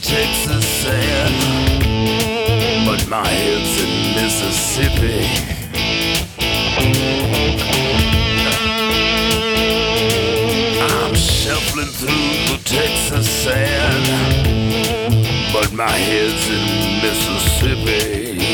Texas sand, but my head's in Mississippi. I'm shuffling through the Texas sand, but my head's in Mississippi.